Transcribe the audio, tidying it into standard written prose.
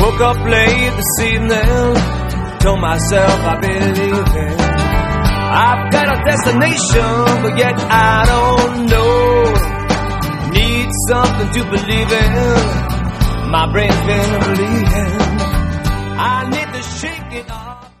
Woke up late this evening, told myself I believe in. I've got a destination, but yet I don't know. Need something to believe in. My brain's been bleeding. I need to shake it off.